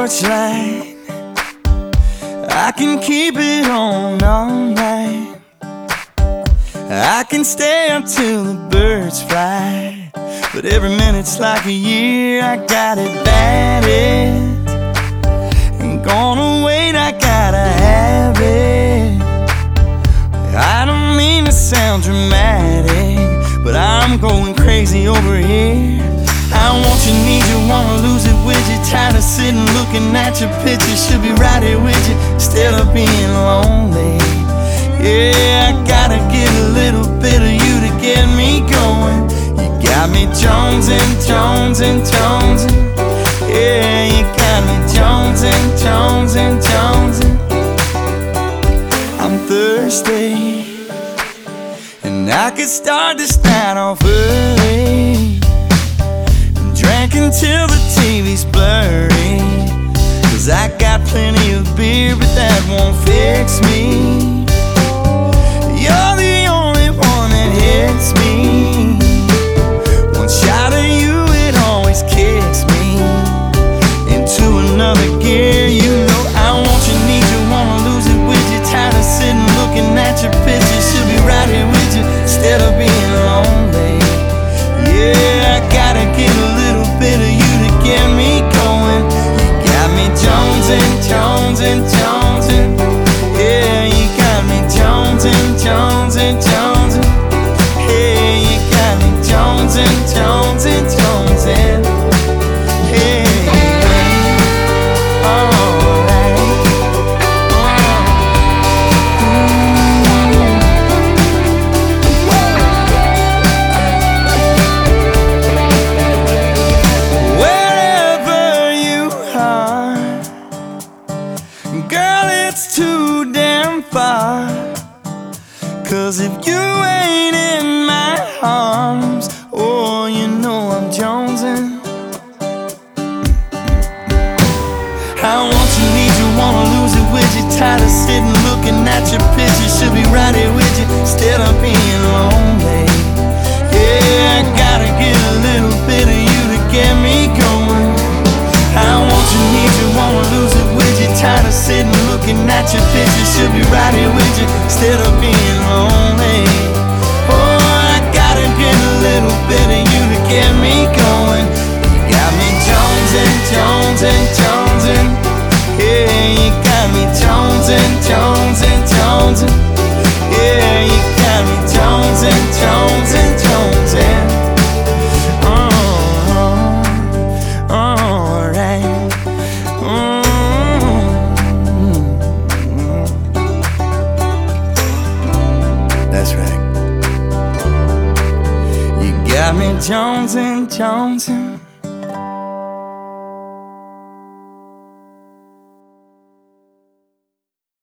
porch light, I can keep it on all night. I can stay up till the birds fly, but every minute's like a year. I got it bad, ain't gonna wait, I gotta have it. I don't mean to sound dramatic, but I'm going crazy over here. I want you, need you, wanna lose it with you. Tired of sitting looking at your picture. Should be right here with you instead of being lonely. Yeah, I gotta get a little bit of you to get me going. You got me jonesing, jonesing, jonesing. Yeah, you got me jonesing, jonesing, jonesing. I'm thirsty, and I could start this night off early. Drank until the TV's blurry, 'cause I got plenty of beer, but that won't fix me. You're the only one that hits me. One shot of you, it always kicks me into another gear. You know I want you, need you, wanna lose it with you. Tired of sitting looking at your picture. Should be right here with you instead of being lonely. Yeah, I gotta get a little bit of you to get me going. You got me jonesing, jonesing, jonesing. Yeah, you got me jonesing, jonesing, jonesing. Hey, you got me jonesing, jonesing, jonesing. Hey, alright. Wherever you are, girl, it's too damn far. 'Cause if you ain't in my arms, oh, you know I'm jonesing. I want you, need you, wanna lose it with you. Tired of sitting looking at your picture. Should be right here with you instead of being lonely. Yeah, I gotta get a little bit of you to get me going. I want you, need you, wanna lose it with you. Tired of sitting looking at your picture. Should be right here with you instead of being lonely. Oh, I gotta get a little bit of you to get me going. You got me jonesing, jonesing, jonesing. Yeah, you got me jonesing, jonesing, jonesing. Yeah, you got me jonesing, jonesing, jonesing. Alright. That's right. You got me jonesing, jonesing.